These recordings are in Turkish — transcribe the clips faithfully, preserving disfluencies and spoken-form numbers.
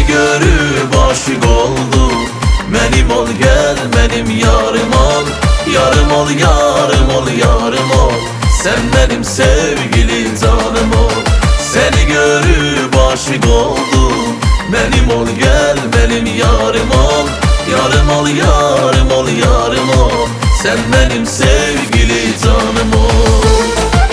Seni görüp aşık oldum. Benim ol gel, benim yarım ol. Yarım ol, yarım ol, yarım ol. Sen benim sevgili canım ol. Seni görüp aşık oldum. Benim ol gel, benim yarım ol. Yarım ol, yarım ol, yarım ol. Sen benim sevgili canım ol.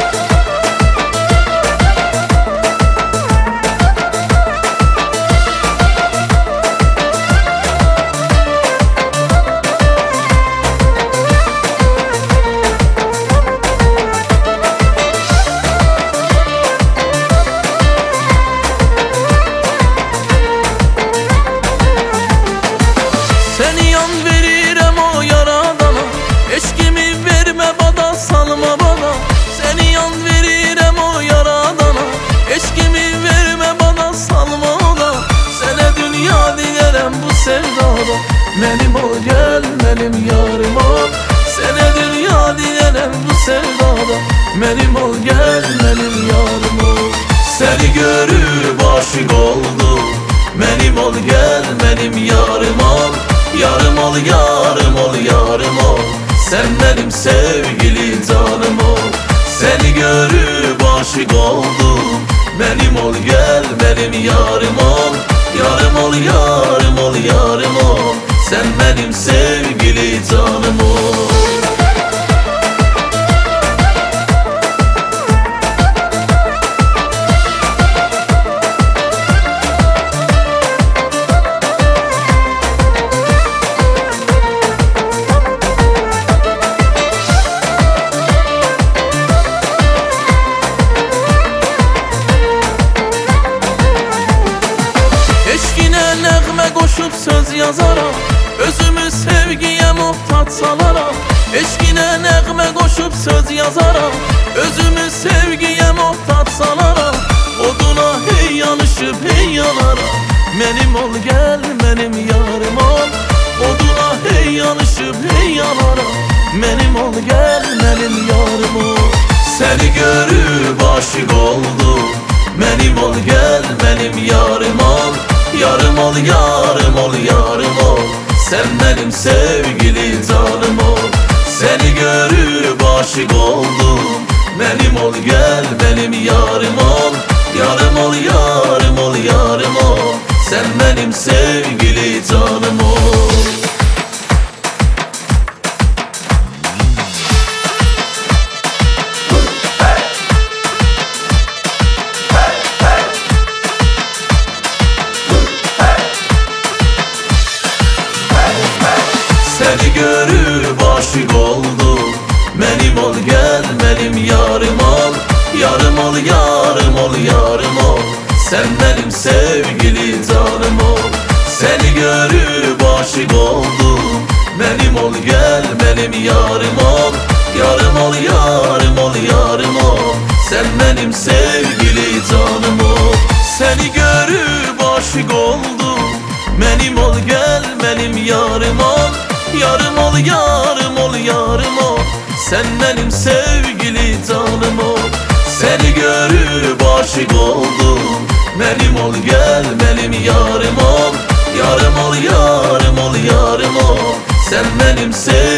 Seni yan verirem o yaradana. Eşkimi verme bana, salma bana. Seni yan verirem o yaradana. Eşkimi verme bana, salma ona. Sana dünya diyelim bu sevdada. Benim ol gel, benim yarım ol. Sana dünya diyelim bu sevdada. Benim ol gel, benim yarım ol. Seni görüp aşık oldum. Benim ol gel, benim yarım ol. Yarım ol, yarım ol, yarım ol. Sen benim sevgili canım ol. Seni görüp aşık oldum. Benim ol gel, benim yarım ol. Yarım ol, yarım ol, yarım ol. Sen benim sevgili canım ol. Eşkine nəğmə qoşub söz yazaram. Özümü sevgiyə muhtaç salaram. Eşkine nəğmə qoşub söz yazaram. Özümü sevgiyə muhtaç salaram. Oduna hey yanışıb hey yanaram. Benim ol gel, benim yarım ol. Oduna hey yanışıb hey yanaram. Benim ol gel, benim yarım ol. Seni görüp aşık oldum. Benim ol gel, benim yarım ol. Yarım ol, yarım ol, yarım ol. Sen benim sevgili canım ol. Seni görüp aşık oldum. Benim ol gel, benim yarım ol. Yarım ol, yarım ol, yarım ol. Sen benim sevgili canım ol. Seni görüp aşık oldum. Benim ol gel, benim yarım ol. Yarım ol, yarım ol, yarım ol. Sen benim sevgili canım ol. Seni görüp aşık oldum. Benim ol gel, benim yarım ol. Yarım ol, yarım ol, yarım ol. Sen benim sevgili canım ol. Seni görüp aşık oldum. Benim ol gel, benim yarım ol. Yarım ol, yarım ol, yarım ol. Sen benim sevgili canım ol. Seni görüp aşık oldum. Benim ol gel, benim yarım ol. Yarım ol, yarım ol, yarım ol. Sen benim sevgili